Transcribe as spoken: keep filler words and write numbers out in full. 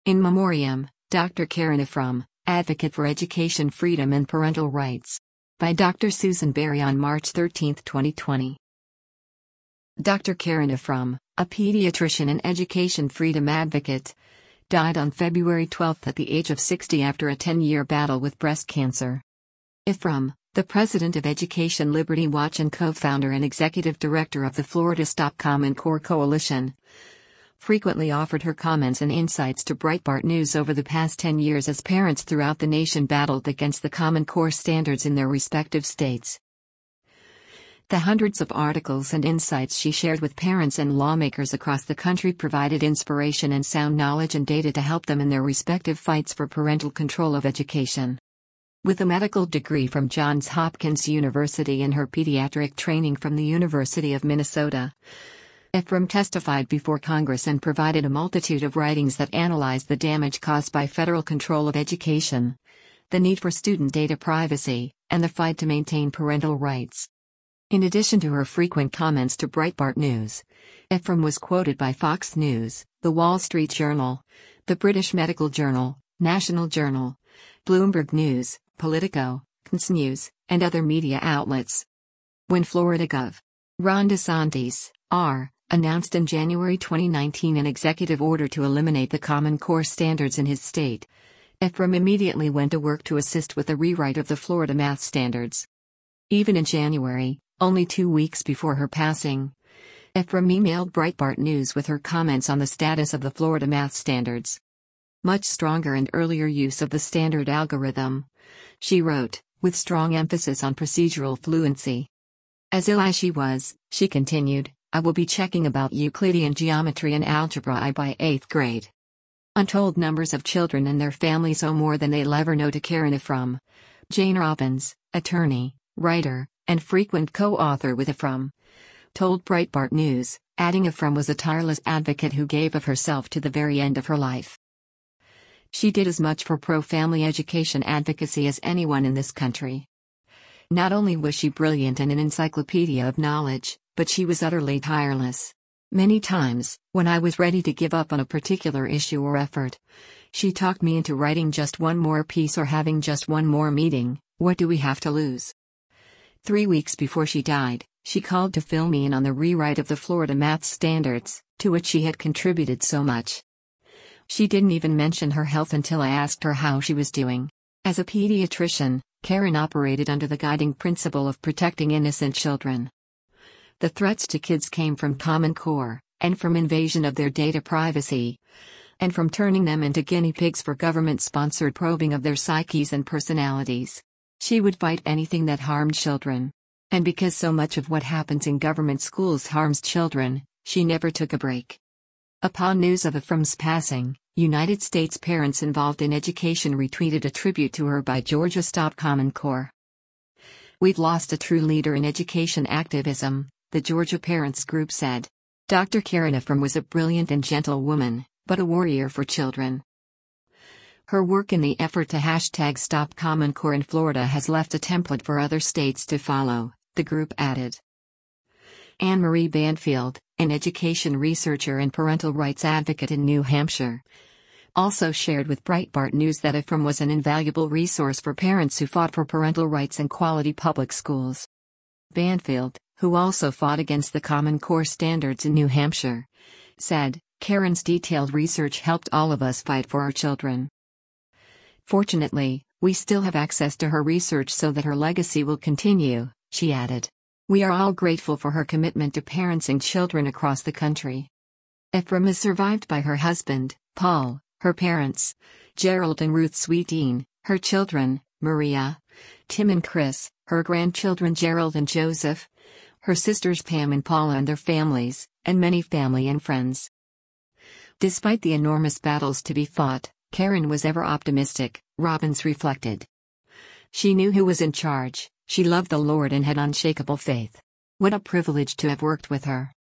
In Memoriam, Doctor Karen Ephraim, Advocate for Education Freedom and Parental Rights. By Doctor Susan Berry on March thirteenth, twenty twenty. Doctor Karen Ephraim, a pediatrician and education freedom advocate, died on February twelfth at the age of sixty after a ten-year battle with breast cancer. Ephraim, the president of Education Liberty Watch and co-founder and executive director of the Florida Stop Common Core Coalition, frequently offered her comments and insights to Breitbart News over the past ten years as parents throughout the nation battled against the Common Core standards in their respective states. The hundreds of articles and insights she shared with parents and lawmakers across the country provided inspiration and sound knowledge and data to help them in their respective fights for parental control of education. With a medical degree from Johns Hopkins University and her pediatric training from the University of Minnesota, Ephraim testified before Congress and provided a multitude of writings that analyzed the damage caused by federal control of education, the need for student data privacy, and the fight to maintain parental rights. In addition to her frequent comments to Breitbart News, Ephraim was quoted by Fox News, The Wall Street Journal, the British Medical Journal, National Journal, Bloomberg News, Politico, C N S News, and other media outlets. When Florida Governor Ron DeSantis, R. announced in January twenty nineteen an executive order to eliminate the Common Core standards in his state, Ephraim immediately went to work to assist with the rewrite of the Florida math standards. Even in January, only two weeks before her passing, Ephraim emailed Breitbart News with her comments on the status of the Florida math standards. Much stronger and earlier use of the standard algorithm, she wrote, with strong emphasis on procedural fluency. As ill as she was, she continued, I will be checking about Euclidean geometry and algebra I by eighth grade. Untold numbers of children and their families owe more than they'll ever know to Karen Ephraim. Jane Robbins, attorney, writer, and frequent co-author with Ephraim, told Breitbart News, adding Ephraim was a tireless advocate who gave of herself to the very end of her life. She did as much for pro-family education advocacy as anyone in this country. Not only was she brilliant and an encyclopedia of knowledge, but she was utterly tireless. Many times, when I was ready to give up on a particular issue or effort, she talked me into writing just one more piece or having just one more meeting. What do we have to lose? Three weeks before she died, she called to fill me in on the rewrite of the Florida math standards, to which she had contributed so much. She didn't even mention her health until I asked her how she was doing. As a pediatrician, Karen operated under the guiding principle of protecting innocent children. The threats to kids came from Common Core, and from invasion of their data privacy, and from turning them into guinea pigs for government-sponsored probing of their psyches and personalities. She would fight anything that harmed children. And because so much of what happens in government schools harms children, she never took a break. Upon news of Ephraim's passing, United States parents involved in education retweeted a tribute to her by Georgia Stop Common Core. We've lost a true leader in education activism, the Georgia Parents Group said. Doctor Karen Ephraim was a brilliant and gentle woman, but a warrior for children. Her work in the effort to hashtag Stop Common Core in Florida has left a template for other states to follow, the group added. Anne Marie Banfield, an education researcher and parental rights advocate in New Hampshire, also shared with Breitbart News that Ephraim was an invaluable resource for parents who fought for parental rights and quality public schools. Banfield, who also fought against the Common Core standards in New Hampshire, said, Karen's detailed research helped all of us fight for our children. Fortunately, we still have access to her research so that her legacy will continue, she added. We are all grateful for her commitment to parenting children across the country. Ephraim is survived by her husband, Paul, her parents, Gerald and Ruth Sweeteen, her children, Maria, Tim and Chris, her grandchildren Gerald and Joseph, her sisters Pam and Paula and their families, and many family and friends. Despite the enormous battles to be fought, Karen was ever optimistic, Robbins reflected. She knew who was in charge, she loved the Lord and had unshakable faith. What a privilege to have worked with her.